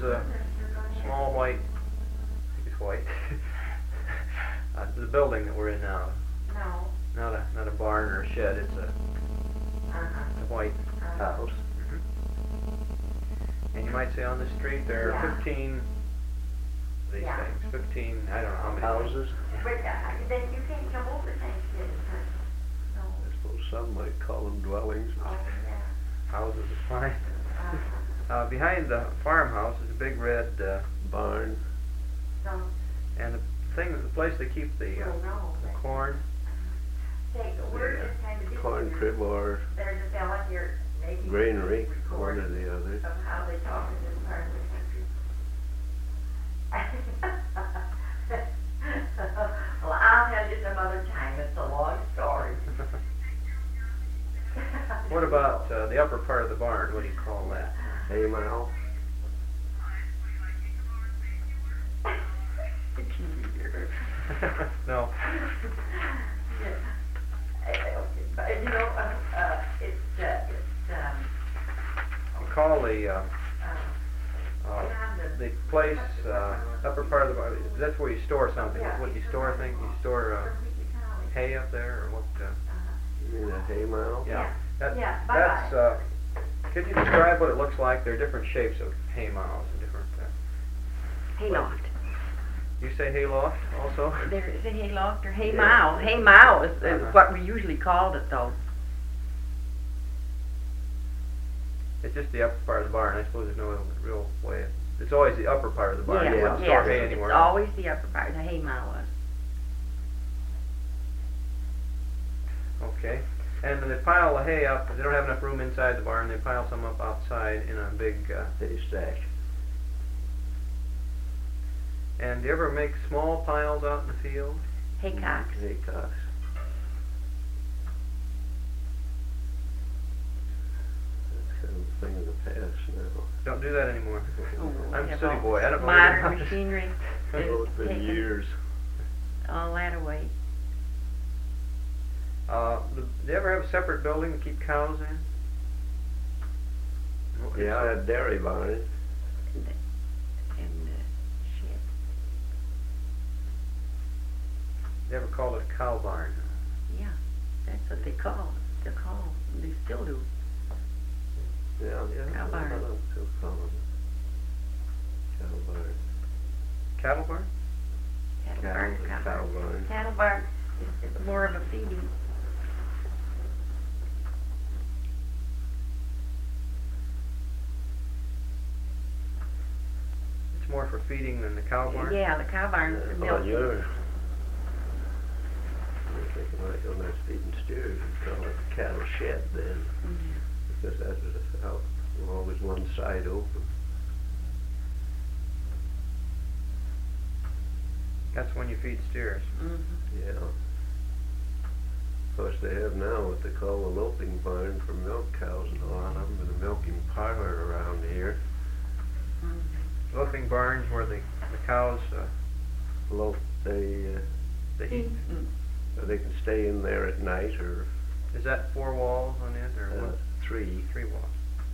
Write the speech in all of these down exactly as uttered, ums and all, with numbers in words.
a small white, I think it's white, uh, the building that we're in now. No. Not a not a barn or a shed. It's a, Uh-huh. a white Uh-huh. house. Mm-hmm. And you might say on the street there are Yeah. fifteen of these Yeah. things. Fifteen. I don't know how many Houses? But uh, then you can't come over Thanksgiving, huh? No. I suppose some might call them dwellings. Oh, yeah. Houses is fine. Uh-huh. Uh, behind the farmhouse is a big red uh, Barn. No. and the thing, the place they keep the, uh, Oh, no. the corn. Say, we're just kind of Corn busy. crib or There's a fella here making granary, one or recording the other. of how they talk in this part of the country. Well, I'll tell you some other time. It's a long story. What about uh, the upper part of the barn? What do you call that? Hay mow. No. But, you know, uh, uh, it's, uh, it's, um, We call the uh, uh, uh, the place uh, upper part of the barn. That's where you store something. What you store things? You store uh, hay up there, or what? Uh, You mean a hay mow? yeah. That, Yeah, that's. bye-bye. Uh, could you describe what it looks like? There are different shapes of hay mows and different. Uh, Hayloft. you say hay loft also? There is a hayloft or hay Yeah. mow. Hay mow is, is Uh-huh. what we usually called it, though. It's just the upper part of the barn. I suppose there's no real way. It's always the upper part of the barn. Yeah, You yeah, wouldn't store yes, hay it's anywhere else. always the upper part. The hay mow was. Okay. And when they pile the hay up, they don't have enough room inside the barn. They pile some up outside in a big. Uh, Hay stack. and do you ever make small piles out in the field? Haycocks. Haycocks. That's kind of a thing of the past now. Don't do that anymore. Oh, we I'm a have city all boy. I don't know anything Modern about this. machinery Oh, is it's been taking years. all that away. Uh, do you ever have a separate building to keep cows in? What- Yeah, I had dairy barn. And, and uh, shit. They ever called it a cow barn? Yeah, that's what they call it. They're called. They still do. Yeah, yeah. Cow barn. I don't still call them cow barn. Cattle barn? Cattle Cow- barn. cow Cattle barn. barn. Cattle barn is is more of a feeding. It's more for feeding than the cow barn? Yeah, the cow barn is Uh, milk. on your, you're thinking like on that feeding steers, you call it a cattle shed then, Mhm. because that was out, always one side open. That's when you feed steers. Mhm. Yeah. Of course, they have now what they call a milking barn for milk cows and a lot of them, and a milking parlor around here. Mhm. Loafing barns where the, the cows uh, Loaf, they, uh, they eat. Mm. they can stay in there at night or Is that four walls on it or uh, what? three. Three walls.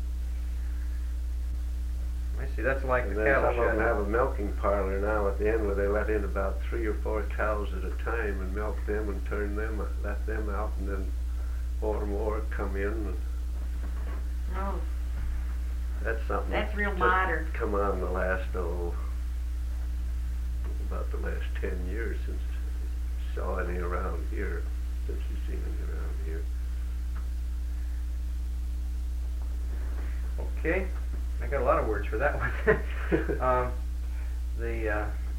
I see. That's like And the then cattle some of shed. them have a milking parlor now at the end where they let in about three or four cows at a time and milk them and turn them, let them out, and then four more come in. And Oh, that's something That's real just modern. come on the last, oh, about the last ten years since you saw any around here, since you've seen any around here. Okay. I got a lot of words for that one. um, the uh,